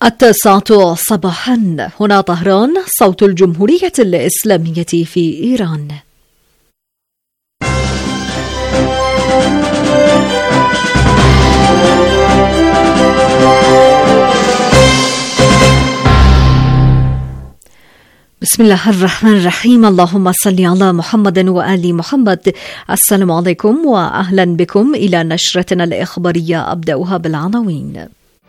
9 صباحا. هنا طهران، صوت الجمهورية الإسلامية في إيران. بسم الله الرحمن الرحيم. اللهم صل على محمد وآل محمد. السلام عليكم وأهلا بكم إلى نشرتنا الإخبارية. أبدأها بالعناوين.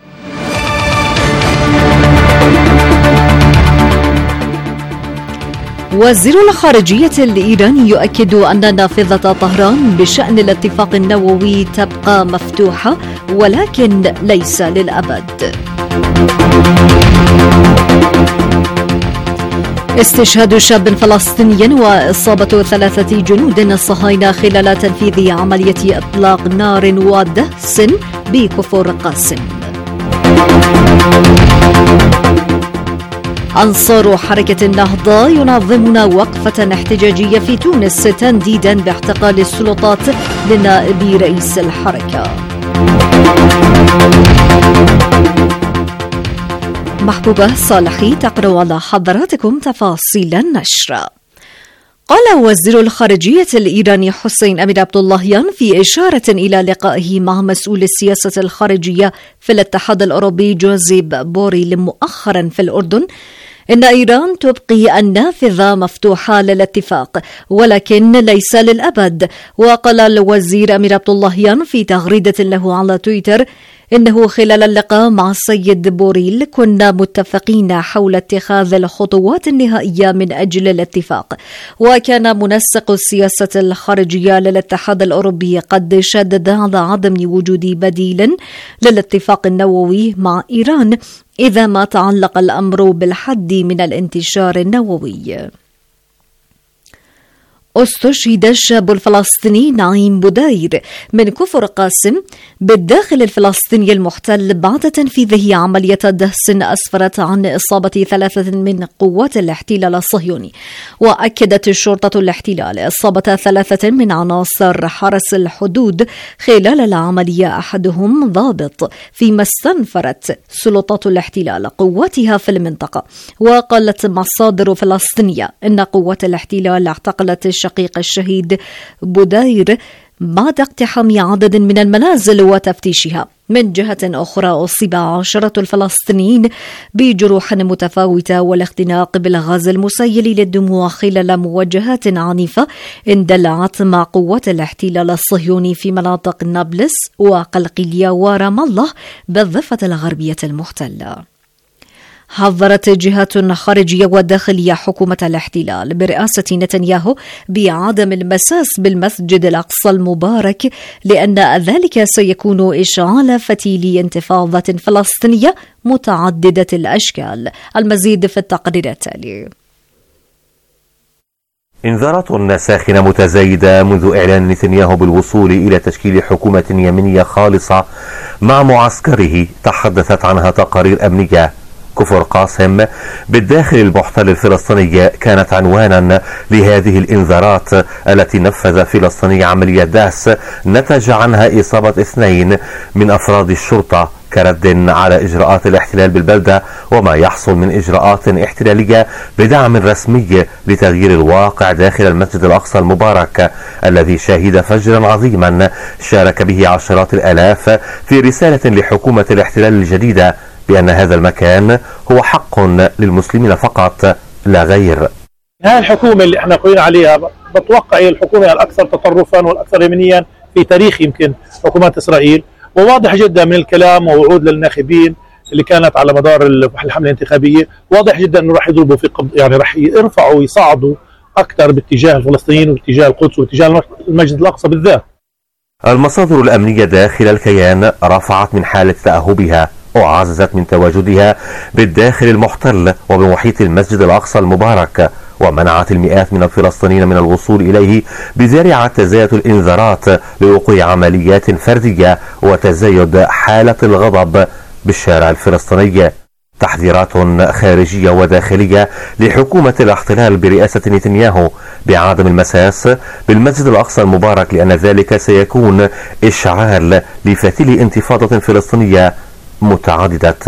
وزير الخارجية الإيراني يؤكد أن نافذة طهران بشأن الاتفاق النووي تبقى مفتوحة ولكن ليس للأبد. استشهاد شاب فلسطيني وإصابة 3 جنود صهاينة خلال تنفيذ عملية إطلاق نار ودهس بكفر قاسم. أنصار حركة النهضة ينظمون وقفة احتجاجية في تونس تنديدا باحتقال السلطات لنائب رئيس الحركة. محبوبة صالحي تقرأ على حضراتكم تفاصيل النشر. قال وزير الخارجية الإيراني حسين أمير عبداللهيان في إشارة إلى لقائه مع مسؤول السياسة الخارجية في الاتحاد الأوروبي جوزيف بوريل مؤخرا في الأردن إن إيران تبقي النافذة مفتوحة للاتفاق ولكن ليس للأبد. وقال الوزير أمير عبداللهيان في تغريدة له على تويتر إنه خلال اللقاء مع السيد بوريل كنا متفقين حول اتخاذ الخطوات النهائية من أجل الاتفاق، وكان منسق السياسة الخارجية للاتحاد الأوروبي قد شدد على عدم وجود بديل للاتفاق النووي مع إيران إذا ما تعلق الأمر بالحد من الانتشار النووي. استشهد الشاب الفلسطيني نعيم بودير من كفر قاسم بالداخل الفلسطيني المحتل بعد تنفيذه عملية دهس أسفرت عن إصابة 3 من قوات الاحتلال الصهيوني. وأكدت شرطة الاحتلال إصابة 3 من عناصر حرس الحدود خلال العملية، أحدهم ضابط، فيما استنفرت سلطات الاحتلال قواتها في المنطقة. وقالت مصادر فلسطينية إن قوات الاحتلال اعتقلت الشقيق الشهيد بودير بعد اقتحام عدد من المنازل وتفتيشها. من جهة أخرى أصيب 10 الفلسطينيين بجروح متفاوتة والاختناق بالغاز المسيل للدموع خلال مواجهات عنيفة اندلعت مع قوات الاحتلال الصهيوني في مناطق نابلس وقلقلية ورام الله بالضفة الغربية المحتلة. حذرت جهات خارجية وداخلية حكومة الاحتلال برئاسة نتنياهو بعدم المساس بالمسجد الأقصى المبارك لأن ذلك سيكون إشعال فتيل انتفاضة فلسطينية متعددة الأشكال. المزيد في التقرير التالي. انذارات ساخنة متزايدة منذ إعلان نتنياهو بالوصول إلى تشكيل حكومة يمنية خالصة مع معسكره تحدثت عنها تقارير أمنية. كفر قاسم بالداخل المحتل الفلسطيني كانت عنوانا لهذه الإنذارات التي نفذ فلسطيني عملية دهس نتج عنها إصابة 2 من أفراد الشرطة كرد على إجراءات الاحتلال بالبلدة وما يحصل من إجراءات احتلالية بدعم رسمي لتغيير الواقع داخل المسجد الأقصى المبارك الذي شهد فجرا عظيما شارك به عشرات الآلاف في رسالة لحكومة الاحتلال الجديدة بأن هذا المكان هو حق للمسلمين فقط لا غير. هذه الحكومة اللي احنا قلنا عليها بتوقع هي الحكومة الأكثر تطرفا والأكثر يمنيا في تاريخ يمكن حكومات إسرائيل، وواضح جدا من الكلام ووعود للناخبين اللي كانت على مدار الحملة الانتخابية، واضح جدا انه راح يضربوا في يعني راح يرفعوا ويصعدوا أكثر باتجاه الفلسطينيين واتجاه القدس واتجاه المسجد الأقصى بالذات. المصادر الأمنية داخل الكيان رفعت من حالة تأهبها وعززت من تواجدها بالداخل المحتل وبمحيط المسجد الأقصى المبارك، ومنعت المئات من الفلسطينيين من الوصول إليه بذريعة تزايد الإنذارات لوقوع عمليات فردية وتزايد حالة الغضب بالشارع الفلسطيني. تحذيرات خارجية وداخلية لحكومة الاحتلال برئاسة نتنياهو بعدم المساس بالمسجد الأقصى المبارك لأن ذلك سيكون إشعال لفتيل انتفاضة فلسطينية متعددة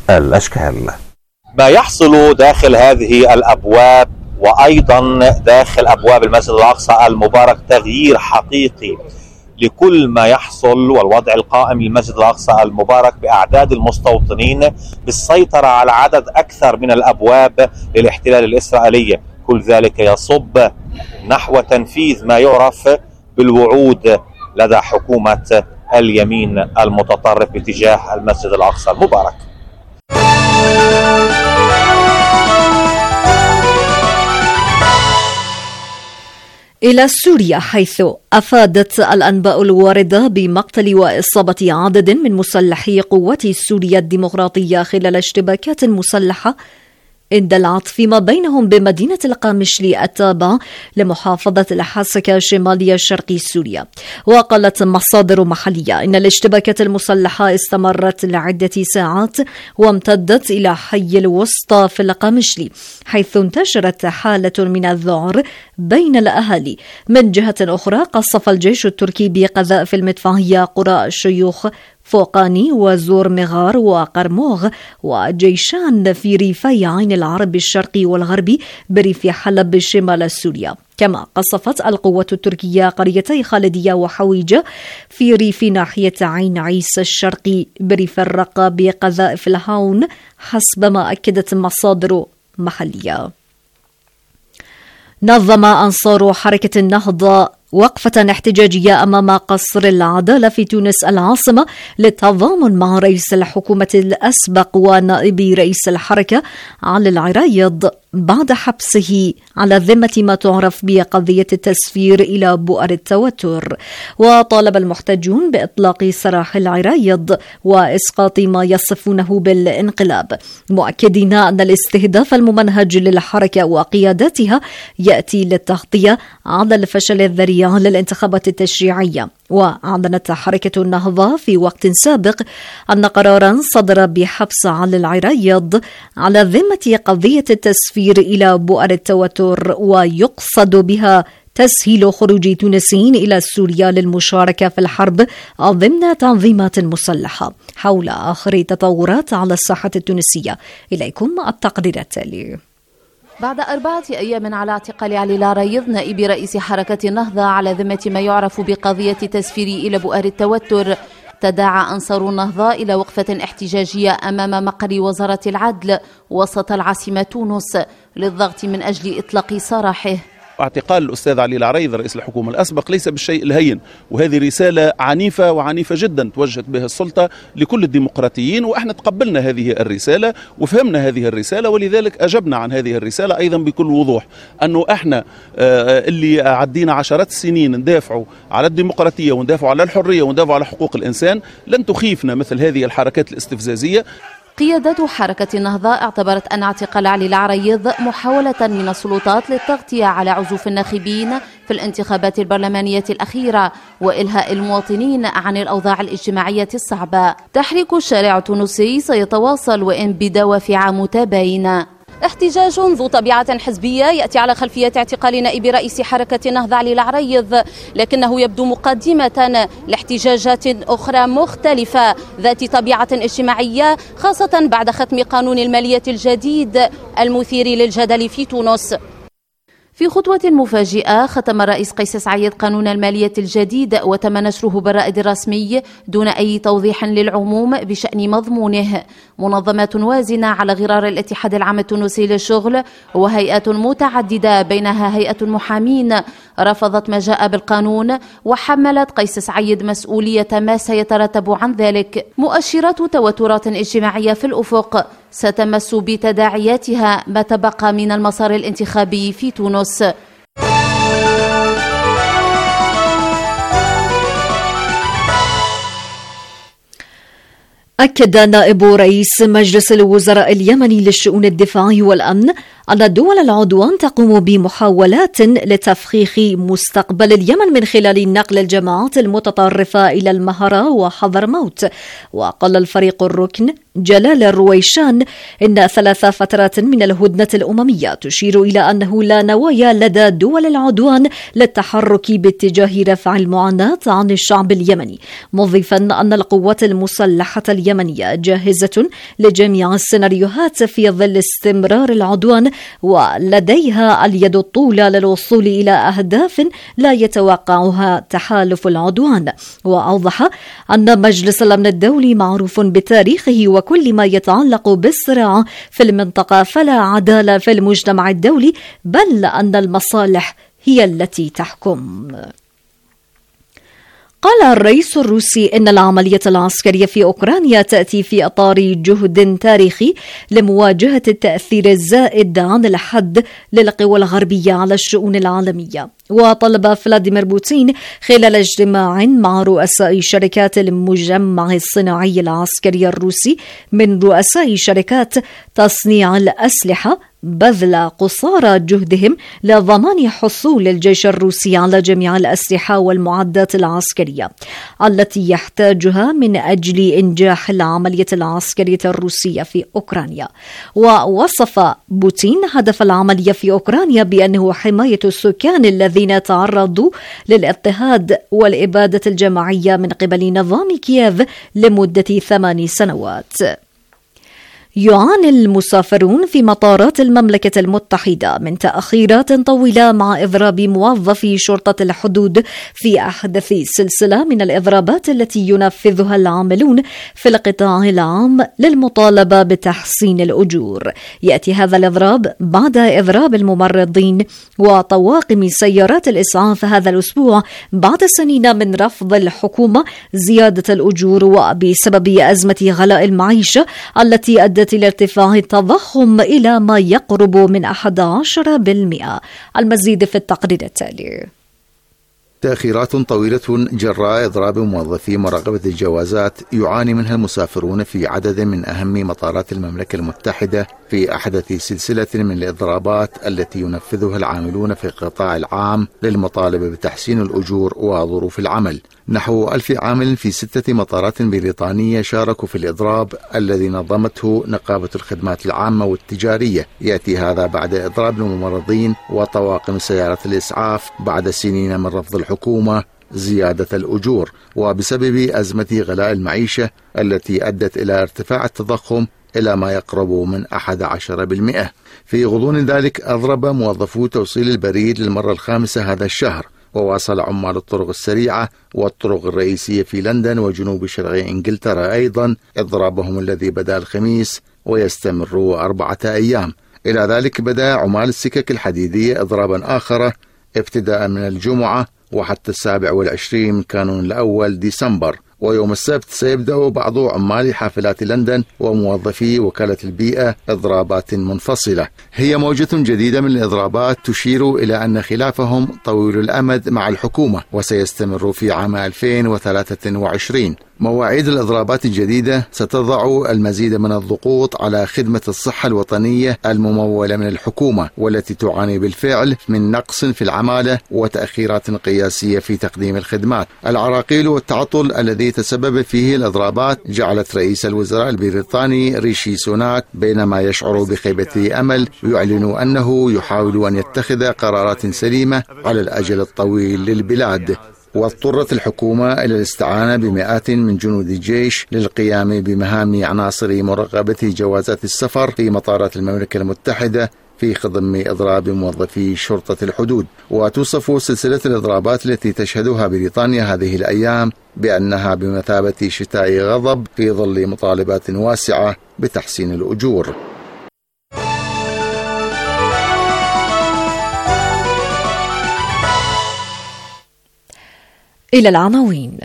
الأشكال. ما يحصل داخل هذه الأبواب وأيضا داخل أبواب المسجد الأقصى المبارك تغيير حقيقي لكل ما يحصل والوضع القائم للمسجد الأقصى المبارك بأعداد المستوطنين بالسيطرة على عدد أكثر من الأبواب للاحتلال الإسرائيلي. كل ذلك يصب نحو تنفيذ ما يعرف بالوعود لدى حكومة اليمين المتطرف باتجاه المسجد الأقصى المبارك. إلى سوريا، حيث أفادت الأنباء الواردة بمقتل وإصابة عدد من مسلحي قوات سوريا الديمقراطية خلال اشتباكات مسلحة اندلعت فيما بينهم بمدينة القامشلي التابعة لمحافظة الحسكة شمالية شرقي سوريا. وقالت مصادر محلية إن الاشتباكات المسلحة استمرت لعدة ساعات وامتدت إلى حي الوسطى في القامشلي، حيث انتشرت حالة من الذعر بين الأهالي. من جهة أخرى، قصف الجيش التركي بقذائف المدفعية قرى الشيوخ فوقاني وزور مغار وقرموغ وجيشان في ريفي عين العرب الشرقي والغربي بريف حلب شمال سوريا. كما قصفت القوات التركية قريتي خالدية وحويجة في ريف ناحية عين عيسى الشرقي بريف الرقة بقذائف الهاون حسب ما أكدت مصادر محلية. نظم أنصار حركة النهضة وقفة احتجاجية أمام قصر العدالة في تونس العاصمة للتضامن مع رئيس الحكومة الأسبق ونائب رئيس الحركة علي العرايض بعد حبسه على ذمة ما تعرف بقضية التسفير إلى بؤر التوتر. وطالب المحتجون بإطلاق سراح العرايض وإسقاط ما يصفونه بالانقلاب، مؤكدين أن الاستهداف الممنهج للحركة وقياداتها يأتي للتغطية على الفشل الذريع للانتخابات التشريعية. وأعلنت حركة النهضة في وقت سابق أن قرارا صدر بحبس علي العرايض على ذمة قضية التسفير إلى بؤر التوتر ويقصد بها تسهيل خروج تونسيين إلى سوريا للمشاركة في الحرب ضمن تنظيمات مسلحة. حول آخر تطورات على الساحة التونسية، إليكم التقرير التالي. بعد 4 أيام على اعتقال علي العرايض نائب رئيس حركة النهضة على ذمة ما يعرف بقضية تسفير إلى بؤر التوتر، تداعى أنصار النهضة إلى وقفة احتجاجية أمام مقر وزارة العدل وسط العاصمة تونس للضغط من أجل إطلاق سراحه. اعتقال الأستاذ علي العرايض رئيس الحكومة الأسبق ليس بالشيء الهين، وهذه رسالة عنيفة وعنيفة جدا توجهت بها السلطة لكل الديمقراطيين، وإحنا تقبلنا هذه الرسالة وفهمنا هذه الرسالة، ولذلك أجبنا عن هذه الرسالة أيضا بكل وضوح أنه إحنا اللي عدينا عشرات السنين ندافعوا على الديمقراطية وندافعوا على الحرية وندافعوا على حقوق الإنسان، لن تخيفنا مثل هذه الحركات الاستفزازية. قيادة حركة النهضة اعتبرت أن اعتقال علي العرايض محاولة من السلطات للتغطية على عزوف الناخبين في الانتخابات البرلمانية الأخيرة وإلهاء المواطنين عن الأوضاع الاجتماعية الصعبة. تحريك الشارع التونسي سيتواصل وإن بدوافع متباينة. احتجاج ذو طبيعة حزبية يأتي على خلفية اعتقال نائب رئيس حركة النهضة علي العرايض، لكنه يبدو مقدمة لاحتجاجات أخرى مختلفة ذات طبيعة اجتماعية، خاصة بعد ختم قانون المالية الجديد المثير للجدل في تونس. في خطوة مفاجئة ختم الرئيس قيس سعيد قانون المالية الجديد وتم نشره بالرائد الرسمي دون أي توضيح للعموم بشأن مضمونه. منظمات وازنة على غرار الاتحاد العام التونسي للشغل وهيئات متعددة بينها هيئة المحامين رفضت ما جاء بالقانون، وحملت قيس سعيد مسؤولية ما سيترتب عن ذلك. مؤشرات توترات اجتماعية في الأفق ستمس بتداعياتها ما تبقى من المسار الانتخابي في تونس. أكد نائب رئيس مجلس الوزراء اليمني للشؤون الدفاعي والأمن أن دول العدوان تقوم بمحاولات لتفخيخ مستقبل اليمن من خلال نقل الجماعات المتطرفة إلى المهرة وحضرموت. وقال الفريق الركن جلال الرويشان إن 3 فترات من الهدنة الأممية تشير إلى أنه لا نوايا لدى دول العدوان للتحرك باتجاه رفع المعاناة عن الشعب اليمني، مضيفا أن القوات المسلحة اليمنية جاهزة لجميع السيناريوهات في ظل استمرار العدوان، ولديها اليد الطولى للوصول إلى أهداف لا يتوقعها تحالف العدوان. وأوضح أن مجلس الأمن الدولي معروف بتاريخه وكل ما يتعلق بالصراع في المنطقة، فلا عدالة في المجتمع الدولي، بل أن المصالح هي التي تحكم. قال الرئيس الروسي إن العملية العسكرية في أوكرانيا تأتي في إطار جهد تاريخي لمواجهة التأثير الزائد عن الحد للقوى الغربية على الشؤون العالمية. وطلب فلاديمير بوتين خلال اجتماع مع رؤساء شركات المجمع الصناعي العسكري الروسي من رؤساء شركات تصنيع الأسلحة بذل قصارى جهدهم لضمان حصول الجيش الروسي على جميع الأسلحة والمعدات العسكرية التي يحتاجها من أجل إنجاح العملية العسكرية الروسية في أوكرانيا. ووصف بوتين هدف العملية في أوكرانيا بأنه حماية السكان الذين تعرضوا للاضطهاد والإبادة الجماعية من قبل نظام كييف لمدة 8 سنوات. يعاني المسافرون في مطارات المملكة المتحدة من تأخيرات طويلة مع إضراب موظفي شرطة الحدود في أحدث سلسلة من الإضرابات التي ينفذها العاملون في القطاع العام للمطالبة بتحسين الأجور. يأتي هذا الإضراب بعد إضراب الممرضين وطواقم سيارات الإسعاف هذا الأسبوع بعد سنين من رفض الحكومة زيادة الأجور، وبسبب أزمة غلاء المعيشة التي أدت إلى ارتفاع التضخم إلى ما يقرب من 11%. المزيد في التقرير التالي. تأخيرات طويلة جراء إضراب موظفي مراقبة الجوازات يعاني منها المسافرون في عدد من أهم مطارات المملكة المتحدة في أحدث سلسلة من الإضرابات التي ينفذها العاملون في القطاع العام للمطالبة بتحسين الأجور وظروف العمل. نحو 1000 عامل في 6 مطارات بريطانية شاركوا في الإضراب الذي نظمته نقابة الخدمات العامة والتجارية. يأتي هذا بعد إضراب الممرضين وطواقم سيارات الإسعاف بعد سنين من رفض الحكومة زيادة الأجور، وبسبب أزمة غلاء المعيشة التي أدت إلى ارتفاع التضخم إلى ما يقرب من 11%. في غضون ذلك أضرب موظفو توصيل البريد للمرة الخامسة هذا الشهر، وواصل عمال الطرق السريعة والطرق الرئيسية في لندن وجنوب شرق إنجلترا أيضا إضرابهم الذي بدأ الخميس ويستمر 4 أيام. إلى ذلك بدأ عمال السكك الحديدية إضرابا آخر ابتداء من الجمعة وحتى 27 كانون الأول ديسمبر. ويوم السبت سيبدأ بعض عمال حافلات لندن وموظفي وكالة البيئة إضرابات منفصلة. هي موجة جديدة من الإضرابات تشير إلى أن خلافهم طويل الأمد مع الحكومة وسيستمر في عام 2023. مواعيد الإضرابات الجديدة ستضع المزيد من الضغوط على خدمة الصحة الوطنية الممولة من الحكومة، والتي تعاني بالفعل من نقص في العمالة وتأخيرات قياسية في تقديم الخدمات. العراقيل والتعطل الذي تسبب فيه الإضرابات جعلت رئيس الوزراء البريطاني ريشي سوناك بينما يشعر بخيبة أمل يعلن أنه يحاول أن يتخذ قرارات سليمة على الأجل الطويل للبلاد. واضطرت الحكومة إلى الاستعانة بمئات من جنود الجيش للقيام بمهام عناصر مراقبة جوازات السفر في مطارات المملكة المتحدة في خضم إضراب موظفي شرطة الحدود. وتوصف سلسلة الإضرابات التي تشهدها بريطانيا هذه الأيام بأنها بمثابة شتاء غضب في ظل مطالبات واسعة بتحسين الأجور. إلى العناوين.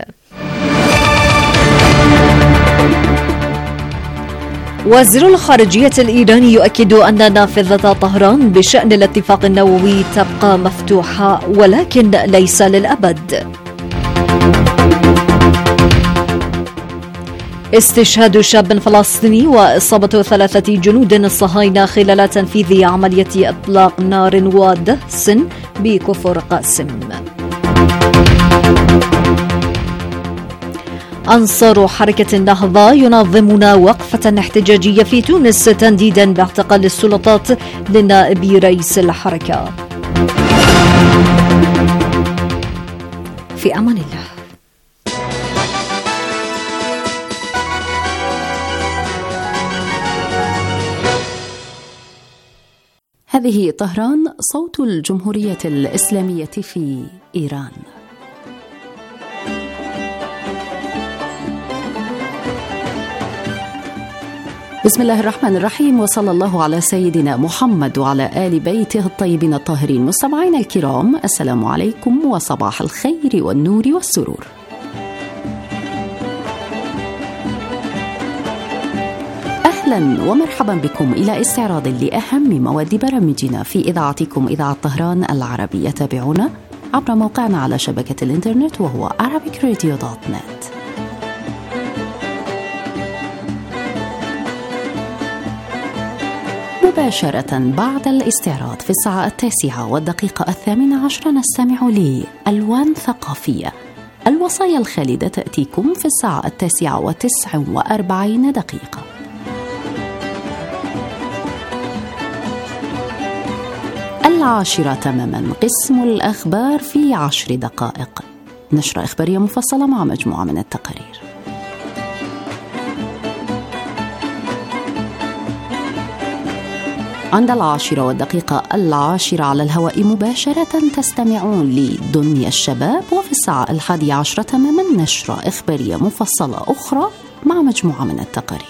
وزير الخارجية الإيراني يؤكد أن نافذة طهران بشأن الاتفاق النووي تبقى مفتوحة ولكن ليس للأبد. استشهاد شاب فلسطيني وإصابة 3 جنود صهاينة خلال تنفيذ عملية إطلاق نار ودهس بكفر قاسم. أنصار حركة النهضة ينظمون وقفة احتجاجية في تونس تنديدا باعتقال السلطات لنائب رئيس الحركة. في أمان الله. هذه طهران، صوت الجمهورية الإسلامية في إيران. بسم الله الرحمن الرحيم، وصلى الله على سيدنا محمد وعلى آل بيته الطيبين الطاهرين. مستمعينا الكرام، السلام عليكم وصباح الخير والنور والسرور. أهلا ومرحبا بكم إلى استعراض لأهم مواد برامجنا في إذاعتكم إذاعة طهران العربية. تابعونا عبر موقعنا على شبكة الإنترنت وهو arabicradio.net. مباشرة بعد الاستعراض في الساعة 9:08 نستمع لألوان ثقافية. الوصايا الخالدة تأتيكم في الساعة 9:49. العاشرة تماما، قسم الأخبار في 10 دقائق، نشرة إخبارية مفصلة مع مجموعة من التقارير. عند 10:10 على الهواء مباشرة تستمعون لدنيا الشباب، وفي الساعة 11 تماما نشرة إخبارية مفصلة أخرى مع مجموعة من التقارير.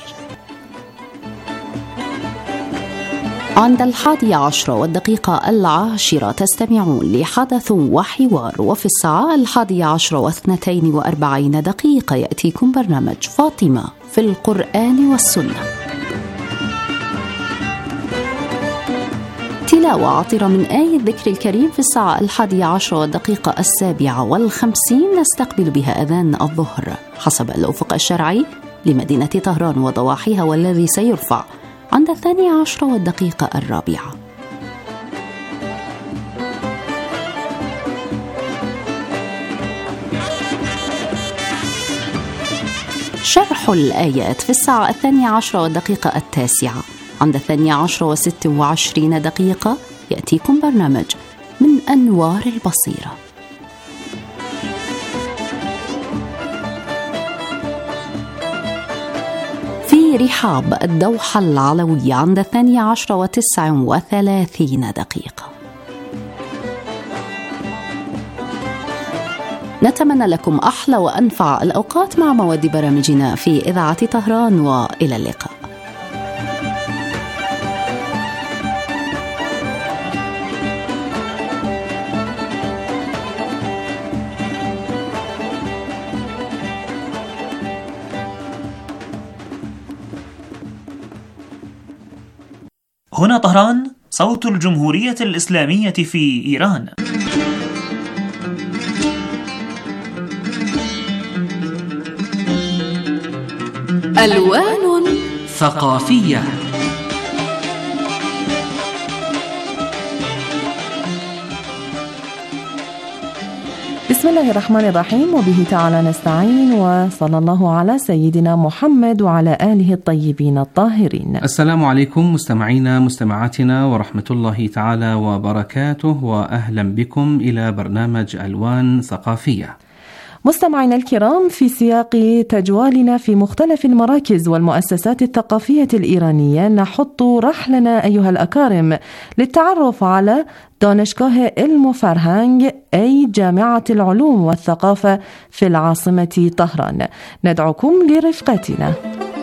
عند 11:10 تستمعون لحدث وحوار، وفي الساعة 11:42 يأتيكم برنامج فاطمة في القرآن والسنة. تلاوة عطرة من آية الذكر الكريم في الساعة 11:07 نستقبل بها أذان الظهر حسب الأفق الشرعي لمدينة طهران وضواحيها، والذي سيرفع عند 12:04. شرح الآيات في الساعة 12:09 عند 12:26 يأتيكم برنامج من أنوار البصيرة. في رحاب الدوحة العلوية عند 12:39. نتمنى لكم أحلى وأنفع الأوقات مع مواد برامجنا في إذاعة طهران، وإلى اللقاء. هنا طهران، صوت الجمهورية الإسلامية في إيران. ألوان ثقافية. بسم الله الرحمن الرحيم، وبه تعالى نستعين، وصلى الله على سيدنا محمد وعلى آله الطيبين الطاهرين. السلام عليكم مستمعينا مستمعاتنا ورحمة الله تعالى وبركاته، وأهلا بكم إلى برنامج ألوان ثقافية. مستمعينا الكرام، في سياق تجوالنا في مختلف المراكز والمؤسسات الثقافية الإيرانية نحط رحلنا أيها الأكارم للتعرف على دانشگاه علم و فرهنگ أي جامعة العلوم والثقافة في العاصمة طهران. ندعوكم لرفقتنا.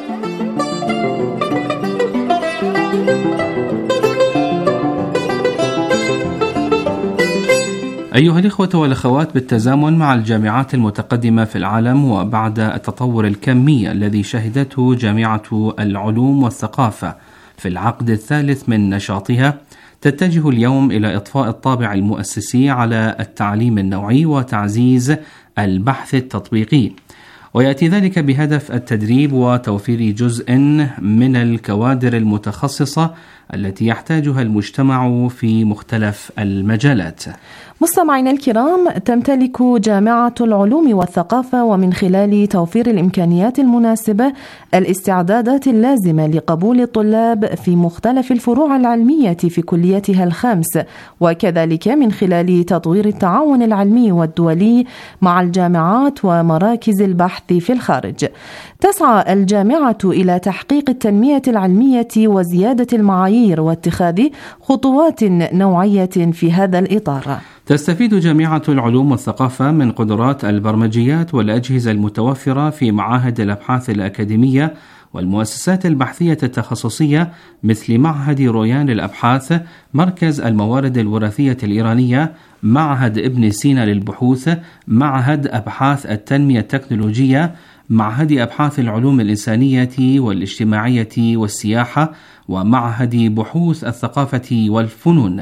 أيها الإخوة والأخوات، بالتزامن مع الجامعات المتقدمة في العالم وبعد التطور الكمي الذي شهدته جامعة العلوم والثقافة في العقد الثالث من نشاطها، تتجه اليوم إلى إضفاء الطابع المؤسسي على التعليم النوعي وتعزيز البحث التطبيقي. ويأتي ذلك بهدف التدريب وتوفير جزء من الكوادر المتخصصة التي يحتاجها المجتمع في مختلف المجالات. مستمعينا الكرام، تمتلك جامعة العلوم والثقافة ومن خلال توفير الإمكانيات المناسبة الاستعدادات اللازمة لقبول الطلاب في مختلف الفروع العلمية في كلياتها الخمس، وكذلك من خلال تطوير التعاون العلمي والدولي مع الجامعات ومراكز البحث في الخارج. تسعى الجامعة إلى تحقيق التنمية العلمية وزيادة المعايير واتخاذ خطوات نوعية في هذا الإطار. تستفيد جامعة العلوم والثقافة من قدرات البرمجيات والأجهزة المتوفرة في معاهد الأبحاث الأكاديمية والمؤسسات البحثية التخصصية مثل معهد رويان للأبحاث، مركز الموارد الوراثية الإيرانية، معهد ابن سينا للبحوث، معهد أبحاث التنمية التكنولوجية، معهد أبحاث العلوم الإنسانية والاجتماعية والسياحة، ومعهد بحوث الثقافة والفنون.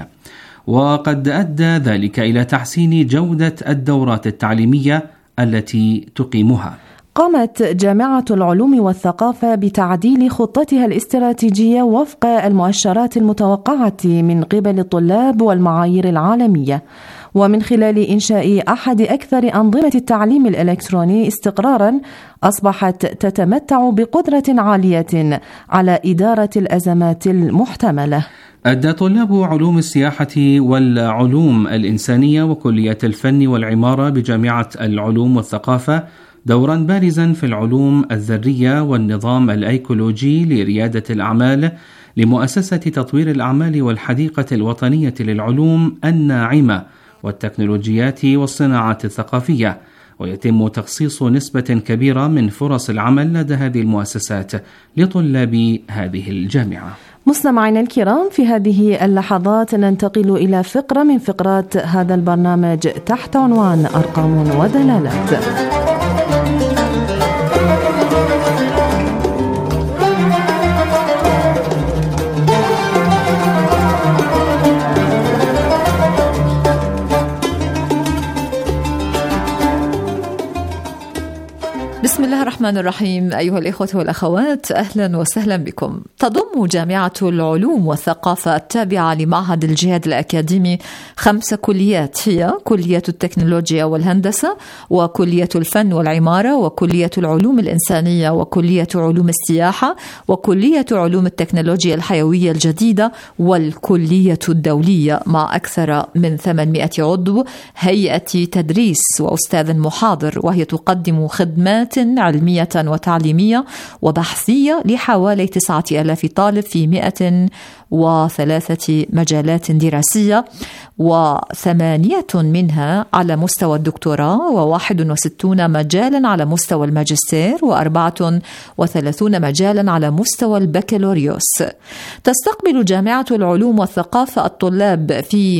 وقد أدى ذلك إلى تحسين جودة الدورات التعليمية التي تقيمها. قامت جامعة العلوم والثقافة بتعديل خطتها الاستراتيجية وفق المؤشرات المتوقعة من قبل الطلاب والمعايير العالمية، ومن خلال إنشاء أحد أكثر أنظمة التعليم الإلكتروني استقراراً أصبحت تتمتع بقدرة عالية على إدارة الأزمات المحتملة. أدى طلاب علوم السياحة والعلوم الإنسانية وكلية الفن والعمارة بجامعة العلوم والثقافة دورا بارزا في العلوم الذرية والنظام الأيكولوجي لريادة الأعمال لمؤسسة تطوير الأعمال والحديقة الوطنية للعلوم الناعمة والتكنولوجيات والصناعات الثقافية، ويتم تخصيص نسبة كبيرة من فرص العمل لدى هذه المؤسسات لطلاب هذه الجامعة. مستمعينا الكرام، في هذه اللحظات ننتقل إلى فقرة من فقرات هذا البرنامج تحت عنوان أرقام ودلالات. بسم الله الرحمن الرحيم. أيها الإخوة والأخوات، أهلا وسهلا بكم. تضم جامعة العلوم والثقافة التابعة لمعهد الجهاد الأكاديمي 5 كليات، هي كلية التكنولوجيا والهندسة، وكلية الفن والعمارة، وكلية العلوم الإنسانية، وكلية علوم السياحة، وكلية علوم التكنولوجيا الحيوية الجديدة، والكلية الدولية، مع أكثر من 800 عضو، هيئة تدريس وأستاذ محاضر، وهي تقدم خدمات علمية وتعليمية وبحثية لحوالي 9000 طالب في 103 مجالات دراسية، و8 منها على مستوى الدكتوراه، و61 مجالا على مستوى الماجستير، و34 مجالا على مستوى البكالوريوس. تستقبل جامعة العلوم والثقافة الطلاب في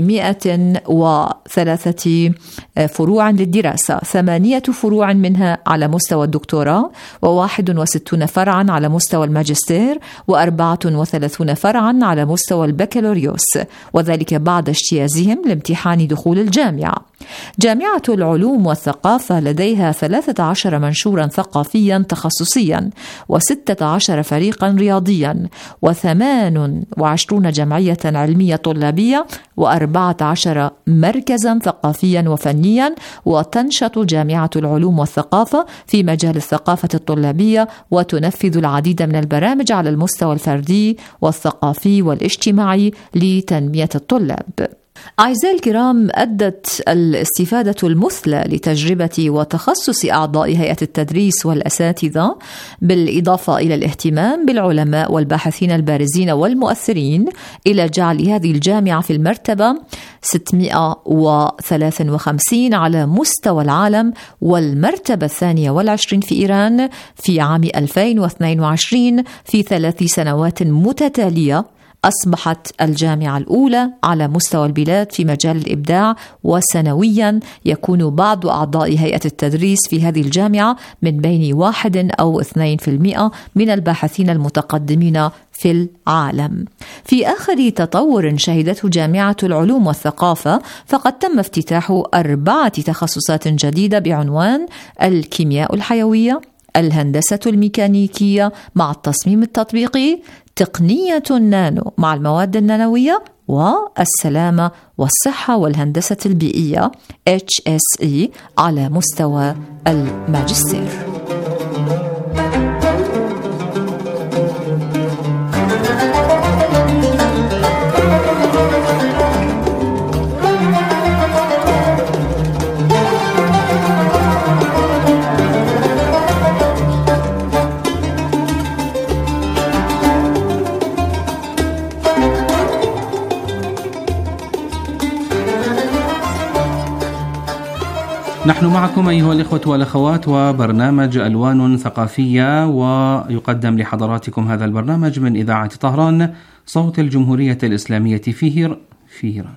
103 فروع للدراسة، 8 فروع منها على مستوى الدكتوراه، و61 فرعا على مستوى الماجستير، و34 فرعا على مستوى البكالوريوس، وذلك بعد اجتيازهم لامتحان دخول الجامعة. جامعة العلوم والثقافة لديها 13 منشورا ثقافيا تخصصيا، و16 فريقا رياضيا، و28 جمعية علمية طلابية، و14 مركزا ثقافيا وفنيا. وتنشط جامعة العلوم والثقافة في مجال الثقافة الطلابية، وتنفذ العديد من البرامج على المستوى الفردي والثقافي والاجتماعي لتنمية الطلاب. أعزائي الكرام، أدت الاستفادة المثلى لتجربة وتخصص أعضاء هيئة التدريس والأساتذة، بالإضافة إلى الاهتمام بالعلماء والباحثين البارزين والمؤثرين، إلى جعل هذه الجامعة في المرتبة 653 على مستوى العالم، والمرتبة 22 في إيران في عام 2022 في 3 سنوات متتالية، أصبحت الجامعة الأولى على مستوى البلاد في مجال الإبداع، وسنويا يكون بعض أعضاء هيئة التدريس في هذه الجامعة من بين 1 أو 2% من الباحثين المتقدمين في العالم. في آخر تطور شهدته جامعة العلوم والثقافة، فقد تم افتتاح 4 تخصصات جديدة بعنوان الكيمياء الحيوية، الهندسة الميكانيكية مع التصميم التطبيقي، تقنية النانو مع المواد النانوية، والسلامة والصحة والهندسة البيئية HSE على مستوى الماجستير. نحن معكم أيها الإخوة والأخوات وبرنامج ألوان ثقافية، ويقدم لحضراتكم هذا البرنامج من إذاعة طهران صوت الجمهورية الإسلامية في إيران.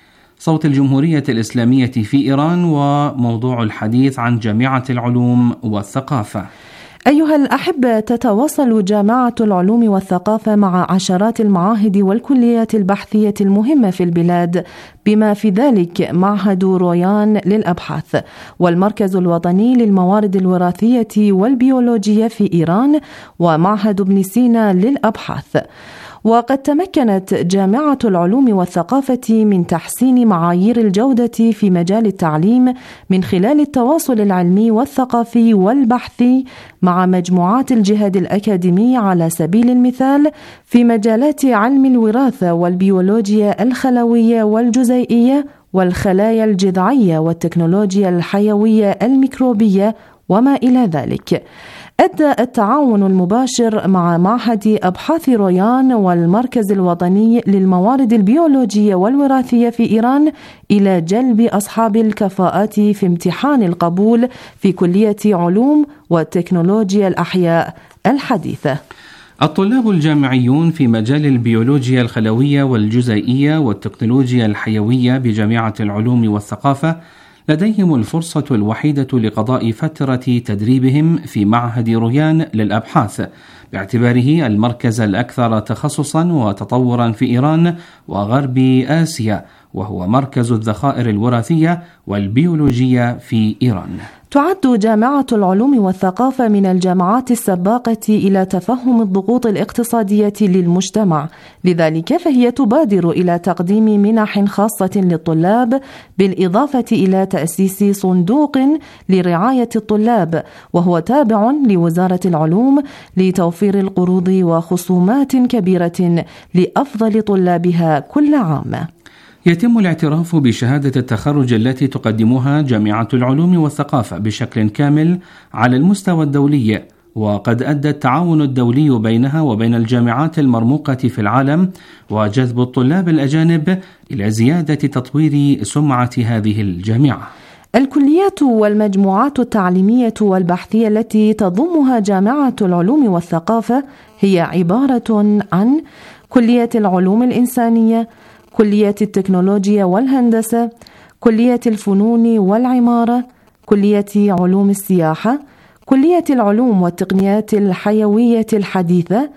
صوت الجمهورية الإسلامية في إيران، وموضوع الحديث عن جامعة العلوم والثقافة. أيها الأحبة، تتواصل جامعة العلوم والثقافة مع عشرات المعاهد والكليات البحثية المهمة في البلاد، بما في ذلك معهد رويان للأبحاث، والمركز الوطني للموارد الوراثية والبيولوجية في إيران، ومعهد ابن سينا للأبحاث. وقد تمكنت جامعة العلوم والثقافة من تحسين معايير الجودة في مجال التعليم من خلال التواصل العلمي والثقافي والبحثي مع مجموعات الجهاد الأكاديمي، على سبيل المثال في مجالات علم الوراثة والبيولوجيا الخلوية والجزيئية والخلايا الجذعية والتكنولوجيا الحيوية الميكروبية وما إلى ذلك. أدى التعاون المباشر مع معهد أبحاث رويان والمركز الوطني للموارد البيولوجية والوراثية في إيران إلى جلب أصحاب الكفاءات في امتحان القبول في كلية علوم وتكنولوجيا الأحياء الحديثة. الطلاب الجامعيون في مجال البيولوجيا الخلوية والجزيئية والتكنولوجيا الحيوية بجامعة العلوم والثقافة لديهم الفرصة الوحيدة لقضاء فترة تدريبهم في معهد رويان للأبحاث، باعتباره المركز الأكثر تخصصا وتطورا في إيران وغرب آسيا، وهو مركز الذخائر الوراثية والبيولوجية في إيران. تعد جامعة العلوم والثقافة من الجامعات السباقة إلى تفهم الضغوط الاقتصادية للمجتمع، لذلك فهي تبادر إلى تقديم منح خاصة للطلاب، بالإضافة إلى تأسيس صندوق لرعاية الطلاب، وهو تابع لوزارة العلوم، لتوفير القروض وخصومات كبيرة لأفضل طلابها كل عام. يتم الاعتراف بشهادة التخرج التي تقدمها جامعة العلوم والثقافة بشكل كامل على المستوى الدولي، وقد أدى التعاون الدولي بينها وبين الجامعات المرموقة في العالم وجذب الطلاب الأجانب إلى زيادة تطوير سمعة هذه الجامعة. الكليات والمجموعات التعليمية والبحثية التي تضمها جامعة العلوم والثقافة هي عبارة عن كلية العلوم الإنسانية، كلية التكنولوجيا والهندسة، كلية الفنون والعمارة، كلية علوم السياحة، كلية العلوم والتقنيات الحيوية الحديثة،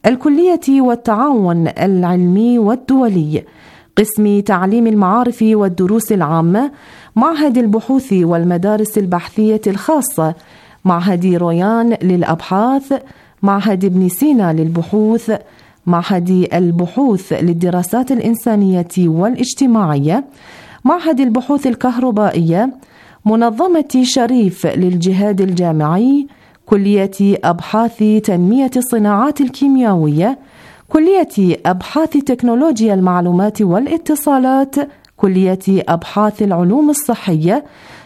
الكلية والتعاون العلمي والدولي، قسم تعليم المعارف والدروس العامة، معهد البحوث والمدارس البحثية الخاصة، معهد رويان للأبحاث، معهد ابن سينا للبحوث، معهد البحوث للدراسات الإنسانية والاجتماعية، معهد البحوث الكهربائية، منظمة شريف للجهاد الجامعي، كلية أبحاث تنمية الصناعات الكيميائية، كلية أبحاث تكنولوجيا المعلومات والاتصالات، كلية أبحاث العلوم الصحية،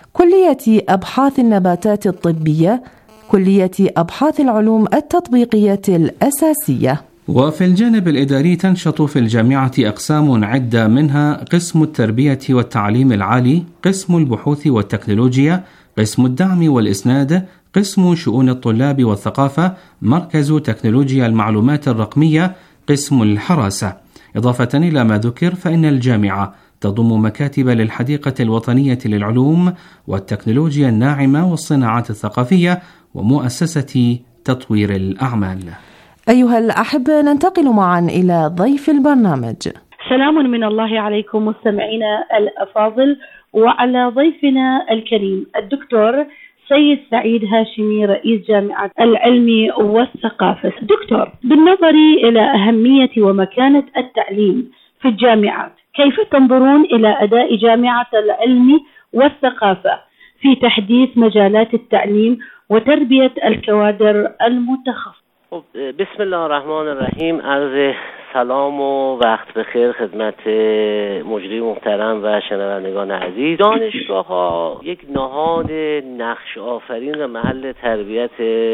كلية أبحاث النباتات الطبية، كلية أبحاث العلوم التطبيقية الأساسية. وفي الجانب الإداري تنشط في الجامعة أقسام عدة، منها قسم التربية والتعليم العالي، قسم البحوث والتكنولوجيا، قسم الدعم والإسناد، قسم شؤون الطلاب والثقافة، مركز تكنولوجيا المعلومات الرقمية، قسم الحراسة. إضافة إلى ما ذكر فإن الجامعة تضم مكاتب للحديقة الوطنية للعلوم والتكنولوجيا الناعمة والصناعات الثقافية ومؤسسة تطوير الأعمال. أيها الأحبة، ننتقل معا إلى ضيف البرنامج. سلام من الله عليكم مستمعينا الأفاضل، وعلى ضيفنا الكريم الدكتور سيد سعيد هاشمي رئيس جامعة العلم والثقافة. دكتور، بالنظر إلى أهمية ومكانة التعليم في الجامعات، كيف تنظرون إلى أداء جامعة العلم والثقافة في تحديث مجالات التعليم وتربية الكوادر المتخصصة؟ بسم الله الرحمن الرحیم. عرض سلام و وقت بخیر خدمت مجری محترم و شنوندگان عزیز. دانشگاه ها یک نهاد نقش آفرین و محل تربیت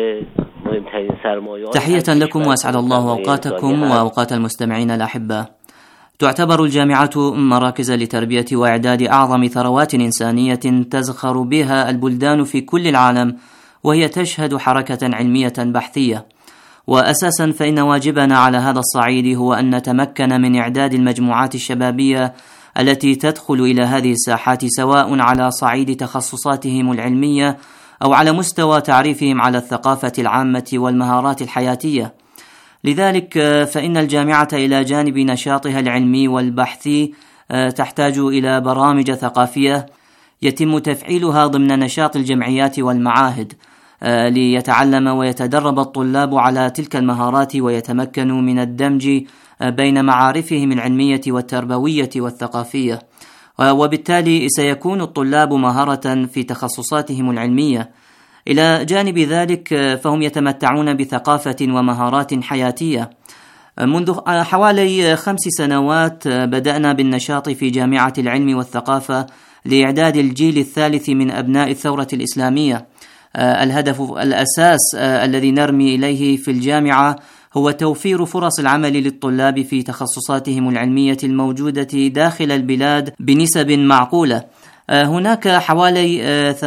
مهمترین سرمایه‌ها. تحية لكم وأسعد الله أوقاتكم وأوقات المستمعين الأحبة. تعتبر الجامعة مراكز لتربية وإعداد أعظم ثروات إنسانية تزخر بها البلدان في كل العالم، وهي تشهد حركة علمية بحثية. وأساسا فإن واجبنا على هذا الصعيد هو أن نتمكن من إعداد المجموعات الشبابية التي تدخل إلى هذه الساحات، سواء على صعيد تخصصاتهم العلمية أو على مستوى تعريفهم على الثقافة العامة والمهارات الحياتية. لذلك فإن الجامعة إلى جانب نشاطها العلمي والبحثي تحتاج إلى برامج ثقافية يتم تفعيلها ضمن نشاط الجمعيات والمعاهد، ليتعلم ويتدرب الطلاب على تلك المهارات ويتمكنوا من الدمج بين معارفهم العلمية والتربوية والثقافية، وبالتالي سيكون الطلاب مهارة في تخصصاتهم العلمية. إلى جانب ذلك فهم يتمتعون بثقافة ومهارات حياتية. منذ حوالي 5 سنوات بدأنا بالنشاط في جامعة العلم والثقافة لإعداد الجيل الثالث من أبناء الثورة الإسلامية. الهدف الأساس الذي نرمي إليه في الجامعة هو توفير فرص العمل للطلاب في تخصصاتهم العلمية الموجودة داخل البلاد بنسب معقولة. هناك حوالي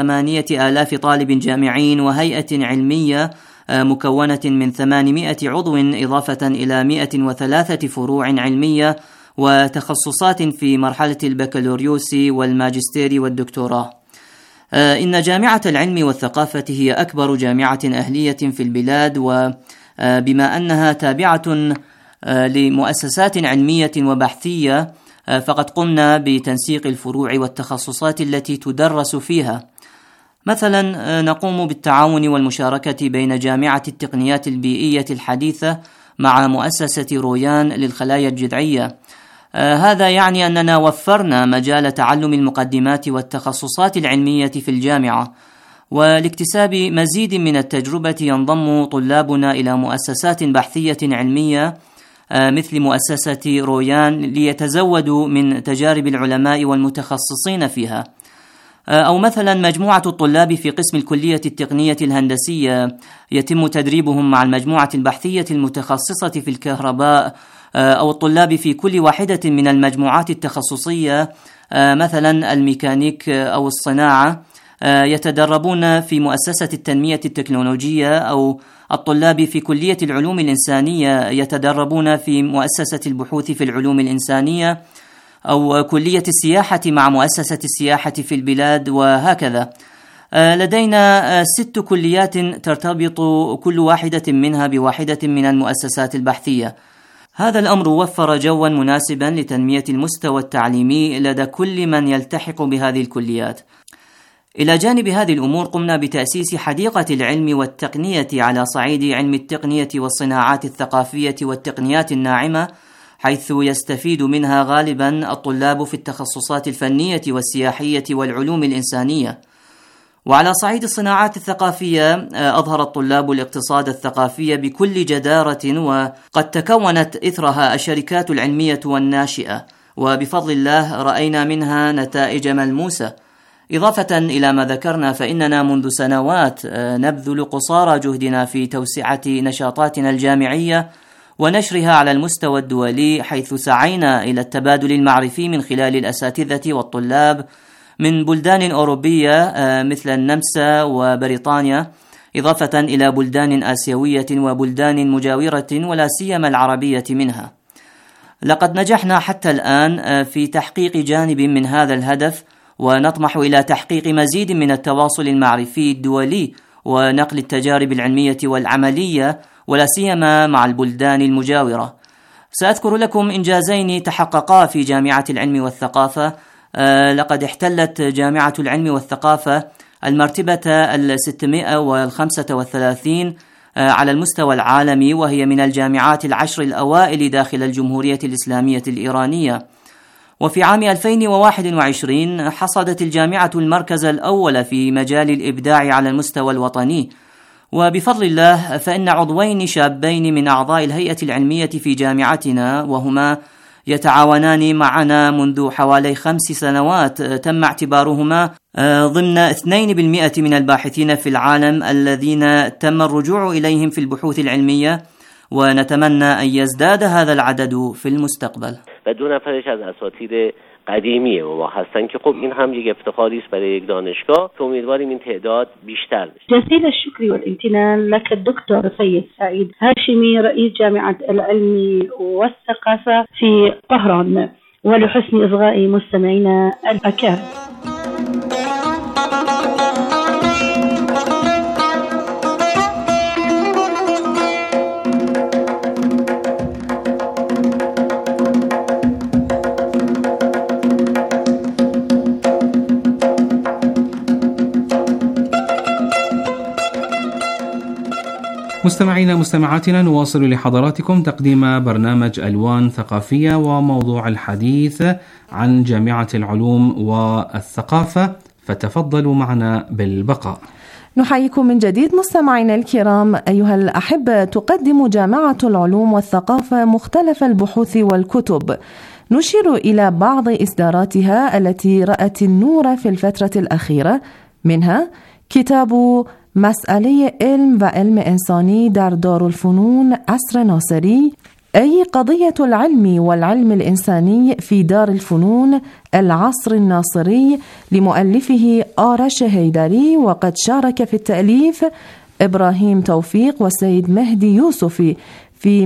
8,000 طالب جامعي وهيئة علمية مكونة من 800 عضو، إضافة إلى 103 فروع علمية وتخصصات في مرحلة البكالوريوس والماجستير والدكتوراه. إن جامعة العلم والثقافة هي أكبر جامعة أهلية في البلاد، وبما أنها تابعة لمؤسسات علمية وبحثية فقد قمنا بتنسيق الفروع والتخصصات التي تدرس فيها. مثلا نقوم بالتعاون والمشاركة بين جامعة التقنيات البيئية الحديثة مع مؤسسة رويان للخلايا الجذعية. هذا يعني أننا وفرنا مجال تعلم المقدمات والتخصصات العلمية في الجامعة، ولاكتساب مزيد من التجربة ينضم طلابنا إلى مؤسسات بحثية علمية مثل مؤسسة رويان ليتزودوا من تجارب العلماء والمتخصصين فيها. أو مثلا مجموعة الطلاب في قسم الكلية التقنية الهندسية يتم تدريبهم مع المجموعة البحثية المتخصصة في الكهرباء، أو الطلاب في كل واحدة من المجموعات التخصصية مثلا الميكانيك أو الصناعة يتدربون في مؤسسة التنمية التكنولوجية، أو الطلاب في كلية العلوم الإنسانية يتدربون في مؤسسة البحوث في العلوم الإنسانية، أو كلية السياحة مع مؤسسة السياحة في البلاد، وهكذا. لدينا 6 كليات ترتبط كل واحدة منها بواحدة من المؤسسات البحثية. هذا الأمر وفر جوا مناسبا لتنمية المستوى التعليمي لدى كل من يلتحق بهذه الكليات. إلى جانب هذه الأمور قمنا بتأسيس حديقة العلم والتقنية على صعيد علم التقنية والصناعات الثقافية والتقنيات الناعمة، حيث يستفيد منها غالبا الطلاب في التخصصات الفنية والسياحية والعلوم الإنسانية. وعلى صعيد الصناعات الثقافية أظهر الطلاب الاقتصاد الثقافي بكل جدارة، وقد تكونت إثرها الشركات العلمية والناشئة، وبفضل الله رأينا منها نتائج ملموسة. إضافة إلى ما ذكرنا فإننا منذ سنوات نبذل قصارى جهدنا في توسعة نشاطاتنا الجامعية ونشرها على المستوى الدولي، حيث سعينا إلى التبادل المعرفي من خلال الأساتذة والطلاب من بلدان أوروبية مثل النمسا وبريطانيا، إضافة إلى بلدان آسيوية وبلدان مجاورة ولا سيما العربية منها. لقد نجحنا حتى الآن في تحقيق جانب من هذا الهدف، ونطمح إلى تحقيق مزيد من التواصل المعرفي الدولي ونقل التجارب العلمية والعملية، ولا سيما مع البلدان المجاورة. سأذكر لكم إنجازين تحققا في جامعة العلم والثقافة. لقد احتلت جامعة العلم والثقافة المرتبة 635 على المستوى العالمي، وهي من الجامعات 10 الأوائل داخل الجمهورية الإسلامية الإيرانية. وفي عام 2021 حصدت الجامعة المركز الأول في مجال الإبداع على المستوى الوطني، وبفضل الله فإن عضوين شابين من أعضاء الهيئة العلمية في جامعتنا، وهما يتعاونان معنا منذ حوالي 5 سنوات، تم اعتبارهما ضمن 2% من الباحثين في العالم الذين تم الرجوع إليهم في البحوث العلمية، ونتمنى أن يزداد هذا العدد في المستقبل. و 2 نفرش از اساتید قدیمی ما هستن که خب این هم یک افتخاری است برای یک دانشگاه که امیدواریم این تعداد بیشتر بشه. جزيل الشكر والامتنان لك الدكتور سيد سعيد هاشمي رئيس جامعة العلم والثقافة في طهران، ولحسن إصغاء مستمعينا الأكارم. مستمعينا مستمعاتنا، نواصل لحضراتكم تقديم برنامج ألوان ثقافية، وموضوع الحديث عن جامعة العلوم والثقافة، فتفضلوا معنا بالبقاء. نحييكم من جديد مستمعينا الكرام. أيها الأحبة، تقدم جامعة العلوم والثقافة مختلف البحوث والكتب. نشير إلى بعض إصداراتها التي رأت النور في الفترة الأخيرة، منها كتاب مسئله علم و علم انسانی در دارالفنون عصر ناصری، أي قضية العلم والعلم الإنساني في دار الفنون العصر الناصري، لمؤلفه آرش هيدري، وقد شارك في التأليف إبراهيم توفيق والسيد مهدي يوسفي في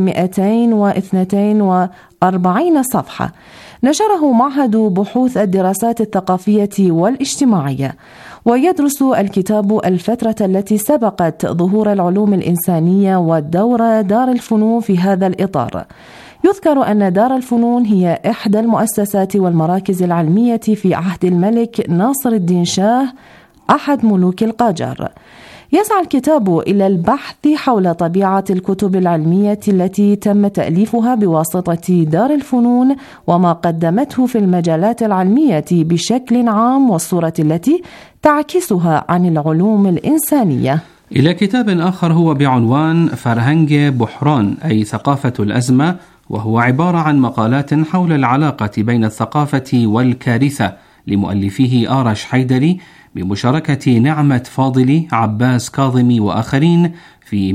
242 صفحة. نشره معهد بحوث الدراسات الثقافية والاجتماعية، ويدرس الكتاب الفترة التي سبقت ظهور العلوم الإنسانية والدور دار الفنون في هذا الإطار. يذكر أن دار الفنون هي إحدى المؤسسات والمراكز العلمية في عهد الملك ناصر الدين شاه أحد ملوك القاجار. يسعى الكتاب إلى البحث حول طبيعة الكتب العلمية التي تم تأليفها بواسطة دار الفنون، وما قدمته في المجالات العلمية بشكل عام، والصورة التي تعكسها عن العلوم الإنسانية. إلى كتاب آخر هو بعنوان فرهنگ بحران، أي ثقافة الأزمة، وهو عبارة عن مقالات حول العلاقة بين الثقافة والكارثة، لمؤلفيه آرش حيدري بمشاركة نعمة فاضلي، عباس كاظمي وآخرين، في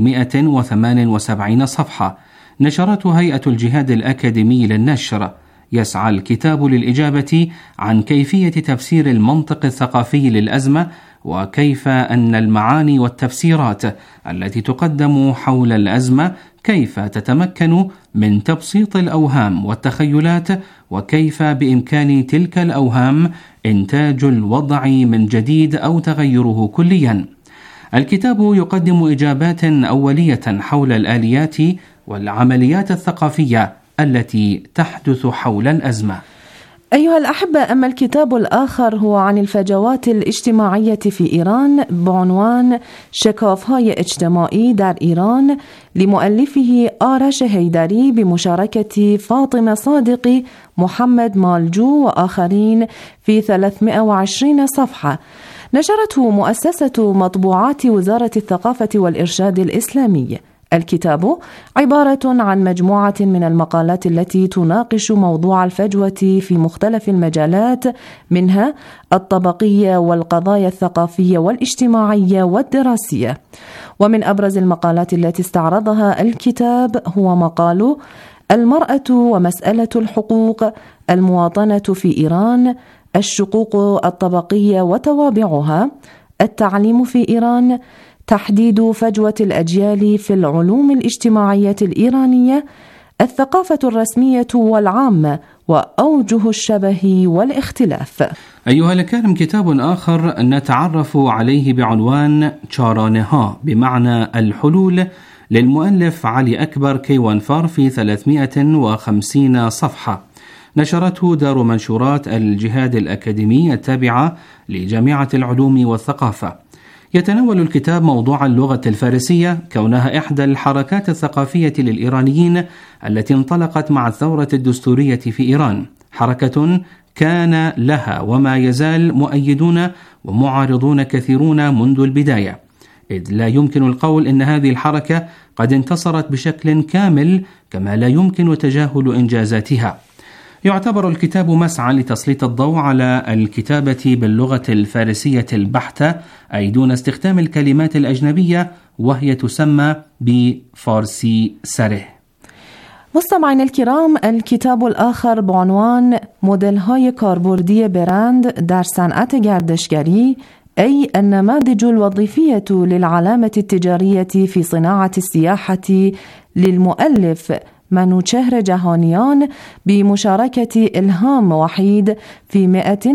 178 صفحة. نشرته هيئة الجهاد الأكاديمي للنشر. يسعى الكتاب للإجابة عن كيفية تفسير المنطق الثقافي للأزمة، وكيف أن المعاني والتفسيرات التي تقدم حول الأزمة كيف تتمكن من تبسيط الأوهام والتخيلات، وكيف بإمكان تلك الأوهام إنتاج الوضع من جديد أو تغيره كليا. الكتاب يقدم إجابات أولية حول الآليات والعمليات الثقافية التي تحدث حول الأزمة. أيها الأحبة، أما الكتاب الآخر هو عن الفجوات الاجتماعية في إيران بعنوان شکاف‌های اجتماعی در ایران، لمؤلفه آرش هيدري بمشاركة فاطمة صادقي، محمد مالجو وآخرين في 320 صفحة. نشرته مؤسسة مطبوعات وزارة الثقافة والإرشاد الإسلامي. الكتاب عبارة عن مجموعة من المقالات التي تناقش موضوع الفجوة في مختلف المجالات، منها الطبقية والقضايا الثقافية والاجتماعية والدراسية. ومن أبرز المقالات التي استعرضها الكتاب هو مقال المرأة ومسألة الحقوق، المواطنة في إيران، الشقوق الطبقية وتوابعها، التعليم في إيران، تحديد فجوة الأجيال في العلوم الاجتماعية الإيرانية، الثقافة الرسمية والعامة وأوجه الشبه والاختلاف. أيها الأكارم، كتاب آخر نتعرف عليه بعنوان تشارانها بمعنى الحلول للمؤلف علي أكبر كيوانفار في 350 صفحة، نشرته دار منشورات الجهاد الأكاديمي التابعة لجامعة العلوم والثقافة. يتناول الكتاب موضوع اللغة الفارسية كونها إحدى الحركات الثقافية للإيرانيين التي انطلقت مع الثورة الدستورية في إيران، حركة كان لها وما يزال مؤيدون ومعارضون كثيرون منذ البداية، إذ لا يمكن القول إن هذه الحركة قد انتصرت بشكل كامل، كما لا يمكن تجاهل إنجازاتها. يعتبر الكتاب مسعى لتسليط الضوء على الكتابة باللغة الفارسية البحتة، أي دون استخدام الكلمات الأجنبية، وهي تسمى بفارسي سره. مستمعينا الكرام، الكتاب الآخر بعنوان مدل‌های کاربردی براند در صنعت گردشگری، أي النماذج الوظيفية للعلامة التجارية في صناعة السياحة، للمؤلف منوچهر جهانیان بمشاركة إلهام وحيد في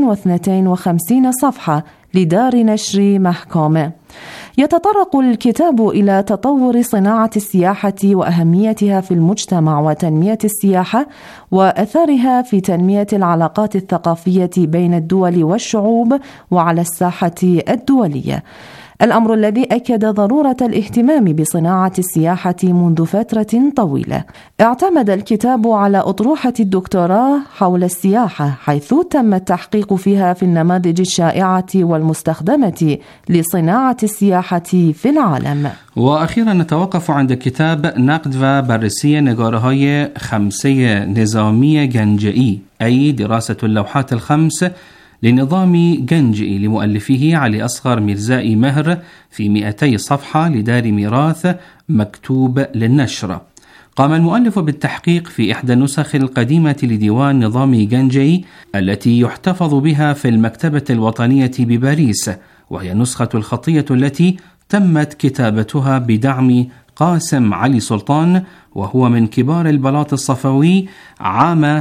152 صفحة لدار نشر محكامة. يتطرق الكتاب إلى تطور صناعة السياحة وأهميتها في المجتمع وتنمية السياحة وأثرها في تنمية العلاقات الثقافية بين الدول والشعوب وعلى الساحة الدولية، الأمر الذي أكد ضرورة الاهتمام بصناعة السياحة منذ فترة طويلة. اعتمد الكتاب على أطروحة الدكتوراه حول السياحة، حيث تم التحقيق فيها في النماذج الشائعة والمستخدمة لصناعة السياحة في العالم. وأخيرا نتوقف عند كتاب نقد و بررسی نگاره‌های خمسه نظامی گنجئی، أي دراسة اللوحات الخمس لنظام جنجئي لمؤلفه علي أصغر ميرزائي مهر في 200 صفحة لدار ميراث مكتوب للنشر. قام المؤلف بالتحقيق في إحدى النسخ القديمة لديوان نظام جنجئي التي يحتفظ بها في المكتبة الوطنية بباريس، وهي النسخة الخطية التي تمت كتابتها بدعم قاسم علي سلطان، وهو من كبار البلاط الصفوي عام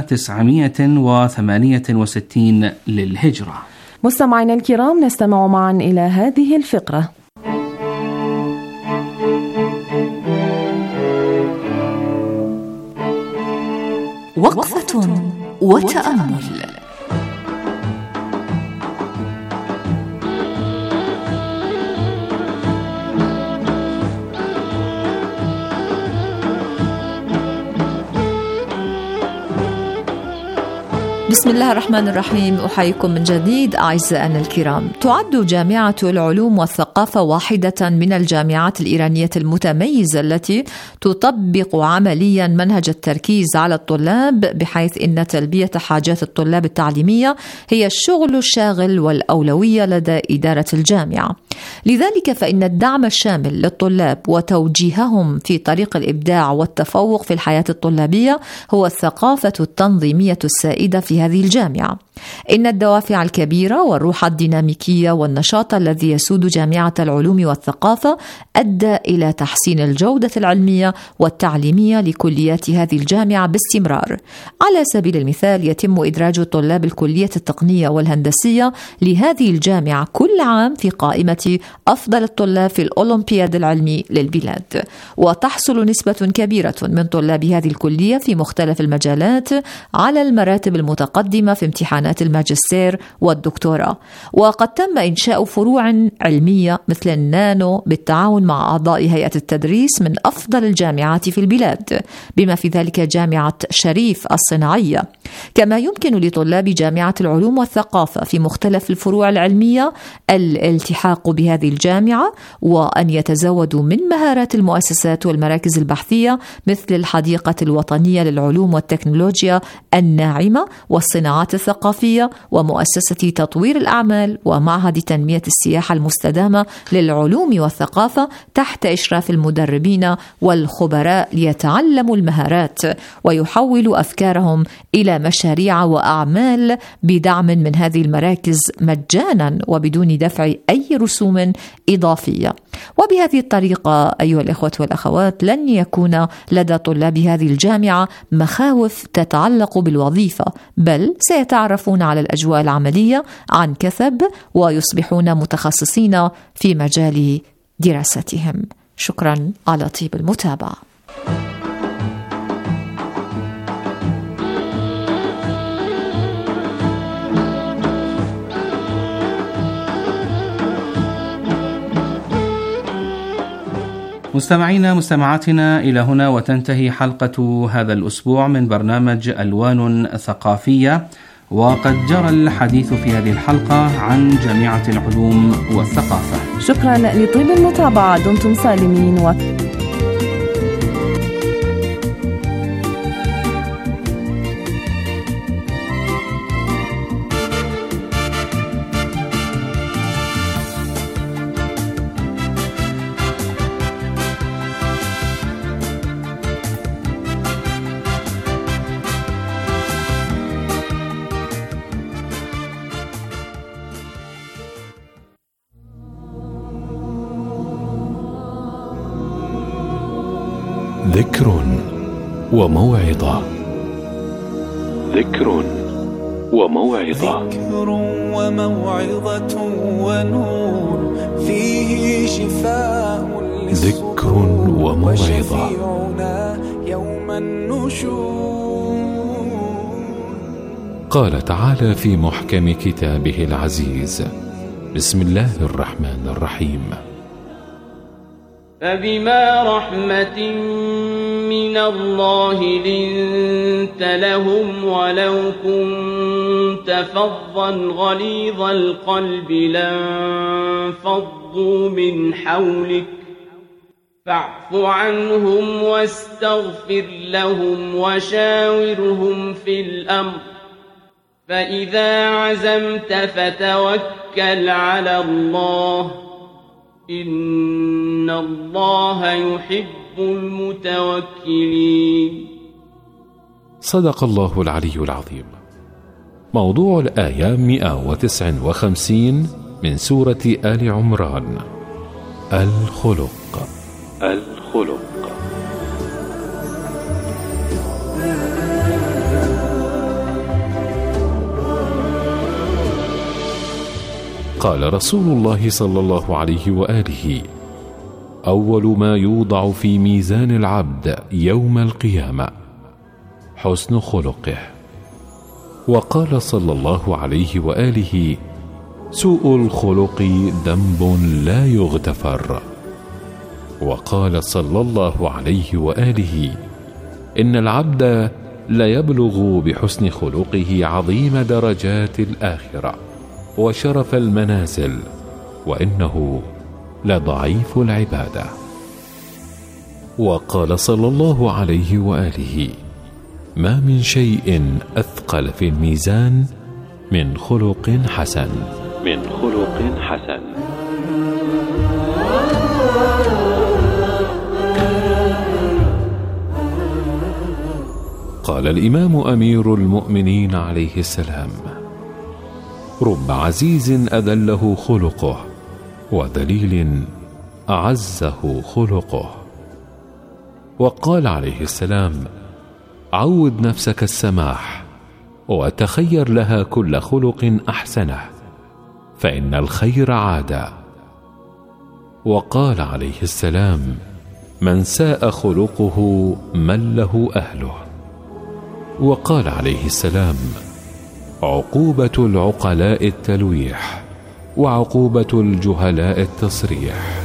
968 للهجرة. مستمعينا الكرام، نستمع معا إلى هذه الفقرة. وقفة وتأمل. بسم الله الرحمن الرحيم، أحييكم من جديد أعزائنا الكرام. تعد جامعة العلوم والثقافة واحدة من الجامعات الإيرانية المتميزة التي تطبق عمليا منهج التركيز على الطلاب، بحيث إن تلبية حاجات الطلاب التعليمية هي الشغل الشاغل والأولوية لدى إدارة الجامعة. لذلك فإن الدعم الشامل للطلاب وتوجيههم في طريق الإبداع والتفوق في الحياة الطلابية هو الثقافة التنظيمية السائدة في هذه الجامعة. إن الدوافع الكبيرة والروح الديناميكية والنشاط الذي يسود جامعة العلوم والثقافة أدى إلى تحسين الجودة العلمية والتعليمية لكليات هذه الجامعة باستمرار. على سبيل المثال، يتم إدراج طلاب الكلية التقنية والهندسية لهذه الجامعة كل عام في قائمة أفضل الطلاب في الأولمبياد العلمي للبلاد، وتحصل نسبة كبيرة من طلاب هذه الكلية في مختلف المجالات على المراتب المتقدمة في امتحانات الماجستير والدكتوراه. وقد تم إنشاء فروع علمية مثل النانو بالتعاون مع أعضاء هيئة التدريس من أفضل الجامعات في البلاد، بما في ذلك جامعة شريف الصناعية. كما يمكن لطلاب جامعة العلوم والثقافة في مختلف الفروع العلمية الالتحاق بهذه الجامعة وأن يتزودوا من مهارات المؤسسات والمراكز البحثية مثل الحديقة الوطنية للعلوم والتكنولوجيا الناعمة والصناعات الثقافية ومؤسسة تطوير الأعمال ومعهد تنمية السياحة المستدامة للعلوم والثقافة تحت إشراف المدربين والخبراء ليتعلموا المهارات ويحولوا أفكارهم إلى مشاريع وأعمال بدعم من هذه المراكز مجانا وبدون دفع أي رسوم إضافية. وبهذه الطريقة أيها الإخوة والأخوات لن يكون لدى طلاب هذه الجامعة مخاوف تتعلق بالوظيفة، بل سيتعرفون على الأجواء العملية عن كثب ويصبحون متخصصين في مجال دراستهم. شكرا على طيب المتابعة. مستمعينا مستمعاتنا، إلى هنا وتنتهي حلقة هذا الأسبوع من برنامج ألوان ثقافية، وقد جرى الحديث في هذه الحلقة عن جامعة العلوم والثقافة. شكرا لطيب المتابعة، دمتم سالمين ذكر وموعظة. ذكر وموعظة. ذكر وموعظة ونور فيه شفاء ذكر وموعظة. يوم النشور. قال تعالى في محكم كتابه العزيز: بسم الله الرحمن الرحيم: فبما رحمة من الله لنت لهم ولو كنت فظا غليظ القلب لانفضوا من حولك فاعف عنهم واستغفر لهم وشاورهم في الأمر فإذا عزمت فتوكل على الله إن الله يحب المتوكلين. صدق الله العلي العظيم. موضوع الآية 159 من سورة آل عمران: الخلق. الخلق. قال رسول الله صلى الله عليه وآله: أول ما يوضع في ميزان العبد يوم القيامة حسن خلقه. وقال صلى الله عليه وآله: سوء الخلق ذنب لا يغتفر. وقال صلى الله عليه وآله: إن العبد لا يبلغ بحسن خلقه عظيم درجات الآخرة وشرف المنازل، وإنه لضعيف العبادة. وقال صلى الله عليه وآله: ما من شيء أثقل في الميزان من خلق حسن. من خلق حسن. قال الإمام أمير المؤمنين عليه السلام: رب عزيز أذله خلقه وذليل أعزه خلقه. وقال عليه السلام: عود نفسك السماح وتخير لها كل خلق أحسنه فإن الخير عادة. وقال عليه السلام: من ساء خلقه من له أهله. وقال عليه السلام: عقوبة العقلاء التلويح وعقوبة الجهلاء التصريح.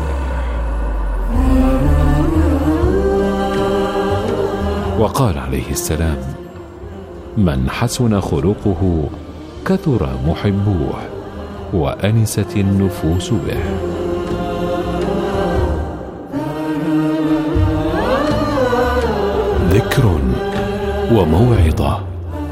وقال عليه السلام: من حسن خلقه كثر محبوه وأنست النفوس به. ذكر وموعظة.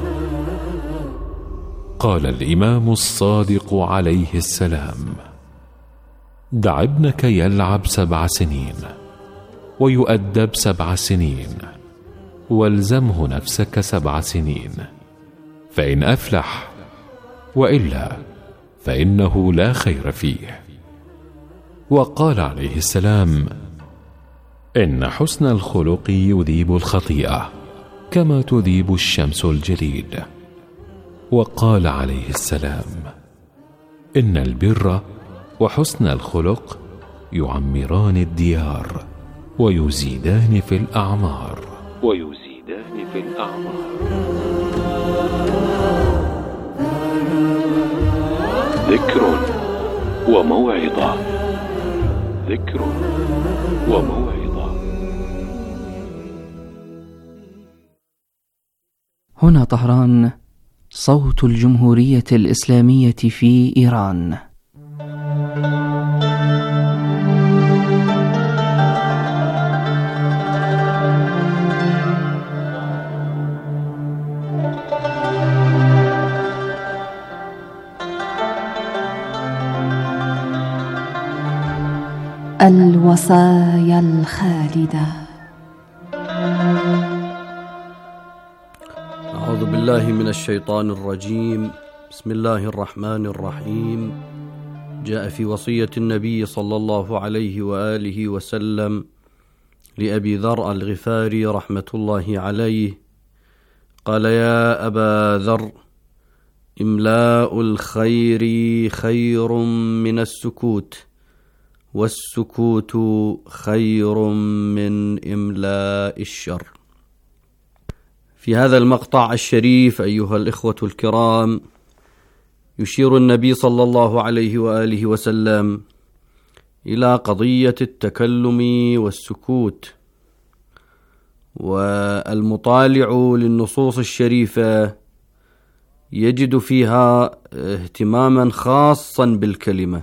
قال الإمام الصادق عليه السلام: دع ابنك يلعب 7 سنين ويؤدب 7 سنين والزمه نفسك 7 سنين فإن أفلح، وإلا فإنه لا خير فيه. وقال عليه السلام: إن حسن الخلق يذيب الخطيئة كما تذيب الشمس الجليد. وقال عليه السلام: إن البر وحسن الخلق يعمران الديار ويزيدان في الأعمار. ذكر وموعظة. هنا طهران، صوت الجمهورية الإسلامية في إيران. الوصايا الخالدة. أعوذ بالله من الشيطان الرجيم. بسم الله الرحمن الرحيم. جاء في وصية النبي صلى الله عليه وآله وسلم لأبي ذر الغفاري رحمة الله عليه، قال: يا أبا ذر، إملاء الخير خير من السكوت، والسكوت خير من إملاء الشر. في هذا المقطع الشريف أيها الإخوة الكرام، يشير النبي صلى الله عليه وآله وسلم إلى قضية التكلم والسكوت. والمطالع للنصوص الشريفة يجد فيها اهتماما خاصا بالكلمة،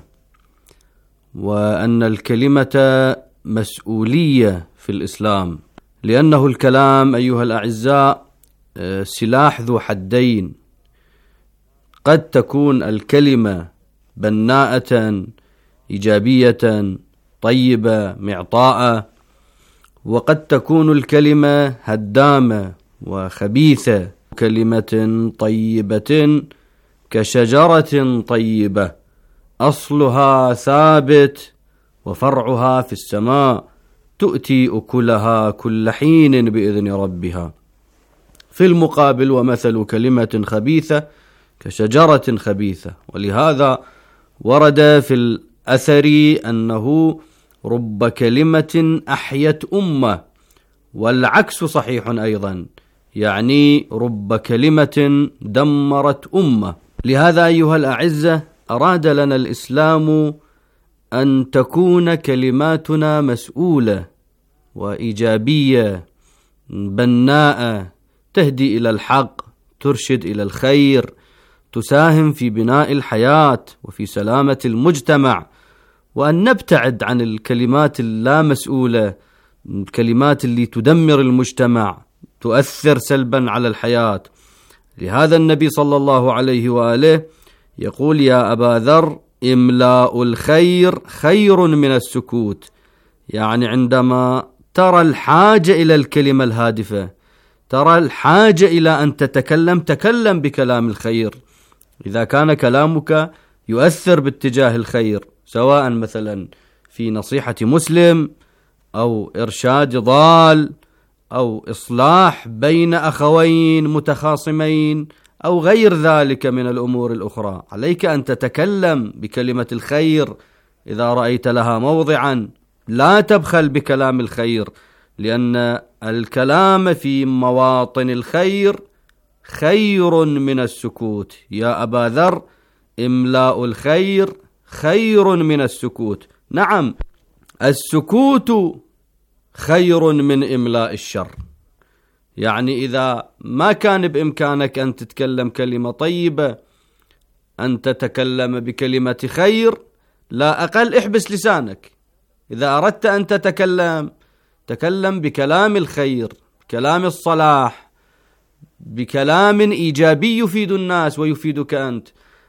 وأن الكلمة مسؤولية في الإسلام، لأنه الكلام أيها الأعزاء سلاح ذو حدين. قد تكون الكلمة بناءة إيجابية طيبة معطاءة، وقد تكون الكلمة هدامة وخبيثة. كلمة طيبة كشجرة طيبة أصلها ثابت وفرعها في السماء، تؤتي أكلها كل حين بإذن ربها. في المقابل، ومثل كلمة خبيثة كشجرة خبيثة. ولهذا ورد في الأثر أنه رب كلمة أحيت أمة، والعكس صحيح أيضا، يعني رب كلمة دمرت أمة. لهذا أيها الأعزة، أراد لنا الإسلام أن تكون كلماتنا مسؤولة وإيجابية بناءة، تهدي إلى الحق، ترشد إلى الخير، تساهم في بناء الحياة وفي سلامة المجتمع، وأن نبتعد عن الكلمات اللامسؤولة، الكلمات اللي تدمر المجتمع، تؤثر سلبا على الحياة. لهذا النبي صلى الله عليه وآله يقول: يا أبا ذر، إملاء الخير خير من السكوت. يعني عندما ترى الحاجة إلى الكلمة الهادفة، ترى الحاجة إلى أن تكلم بكلام الخير. إذا كان كلامك يؤثر باتجاه الخير، سواء مثلا في نصيحة مسلم أو إرشاد ضال أو إصلاح بين أخوين متخاصمين أو غير ذلك من الأمور الأخرى، عليك أن تتكلم بكلمة الخير. إذا رأيت لها موضعا لا تبخل بكلام الخير، لأن الكلام في مواطن الخير خير من السكوت. يا أبا ذر، إملاء الخير خير من السكوت. نعم، السكوت خير من إملاء الشر. يعني إذا ما كان بإمكانك أن تتكلم كلمة طيبة، أن تتكلم بكلمة خير، لا أقل احبس لسانك. إذا أردت أن تكلم بكلام الخير، بكلام الصلاح، بكلام إيجابي يفيد الناس ويفيدك أنت.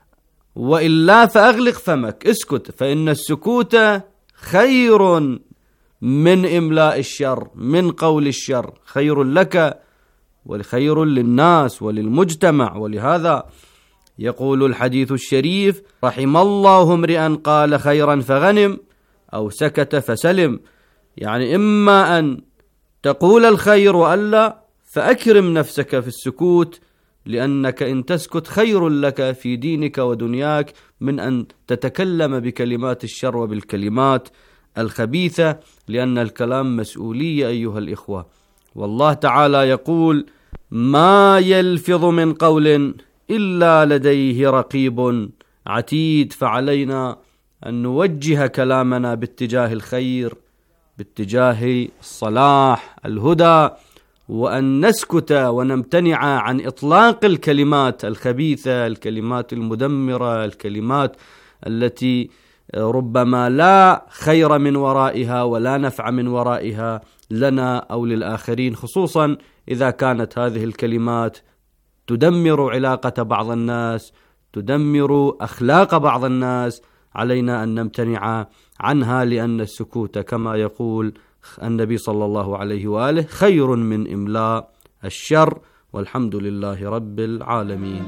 وإلا فأغلق فمك، اسكت، فإن السكوت خير من إملاء الشر، من قول الشر، خير لك وخير للناس وللمجتمع. ولهذا يقول الحديث الشريف: رحم الله امرئا قال خيرا فغنم، أو سكت فسلم. يعني إما أن تقول الخير وألا، فأكرم نفسك في السكوت، لأنك إن تسكت خير لك في دينك ودنياك من أن تتكلم بكلمات الشر وبالكلمات الخبيثة، لأن الكلام مسؤولية أيها الإخوة. والله تعالى يقول: ما يلفظ من قول إلا لديه رقيب عتيد. فعلينا أن نوجه كلامنا باتجاه الخير، باتجاه الصلاح، الهدى، وأن نسكت ونمتنع عن إطلاق الكلمات الخبيثة، الكلمات المدمرة، الكلمات التي ربما لا خير من ورائها ولا نفع من ورائها لنا أو للآخرين، خصوصا إذا كانت هذه الكلمات تدمر علاقة بعض الناس، تدمر أخلاق بعض الناس. علينا أن نمتنع عنها، لأن السكوت كما يقول النبي صلى الله عليه وآله خير من إملاء الشر. والحمد لله رب العالمين.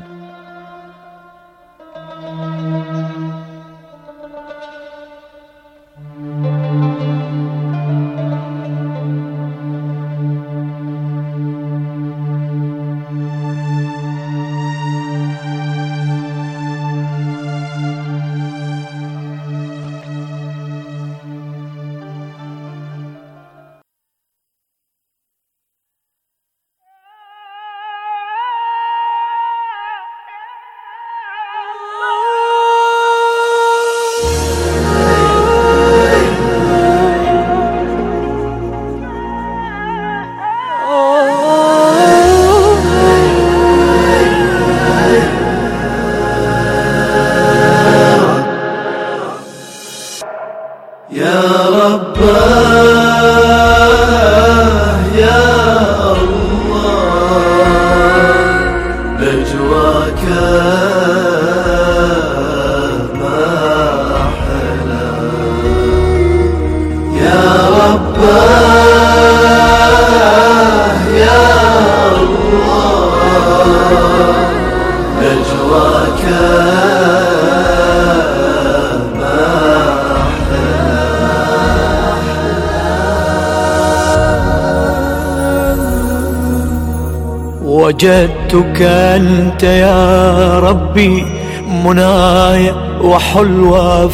وجدتك أنت يا ربي مناي وحلو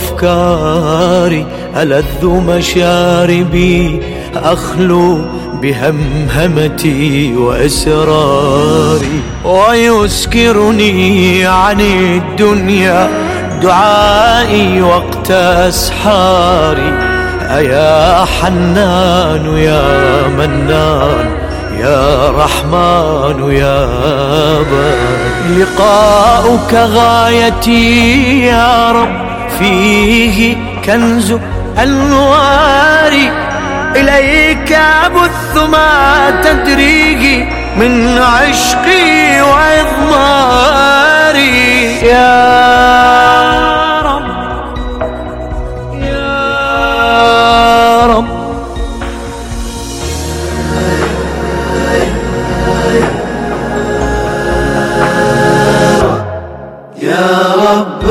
أفكاري، ألذ مشاربي أخلو بهمهمتي وإسراري، ويسكرني عن الدنيا دعائي وقت أسحاري. أيا حنان يا منان يا رحمن يا بار، لقاؤك غايتي يا رب، فيه كنز أنواري، إليك أبث ما تدريه من عشقي وإضماري. يا رب يا رب يا رب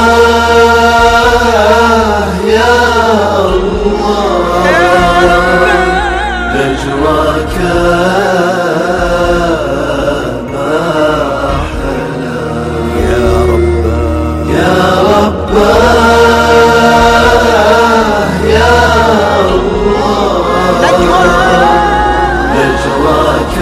يا الله، نجواك ما أحلى. يا رب يا رب يا الله، نجواك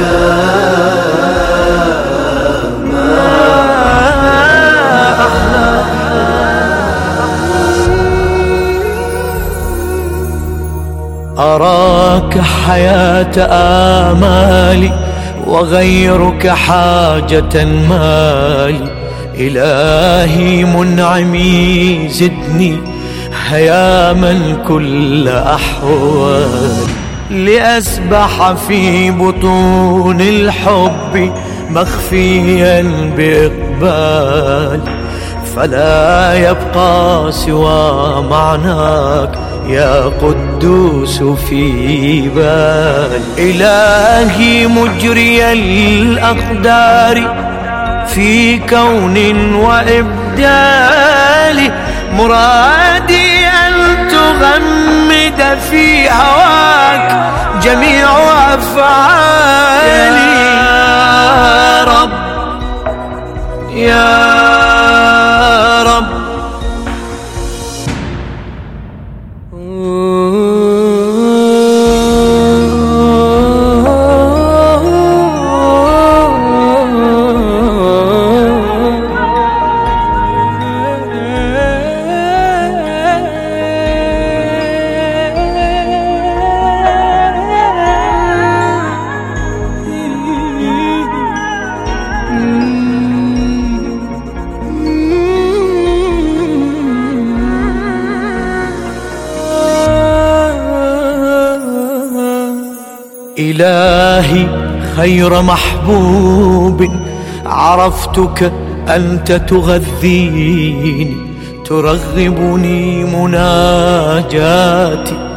أراك حياة آمالي وغيرك حاجة مالي، إلهي منعمي زدني هياما كل أحوالي، لأسبح في بطون الحب مخفيا بإقبالي، فلا يبقى سوى معناك يا قدوس في بالي. إلهي مجري الأقدار في كون وإبدال، مرادي أن تغير متغمد في هواك جميع أفعالي. يا رب يا رب إلهي خير محبوب عرفتك أنت تغذيني ترغبني مناجاتي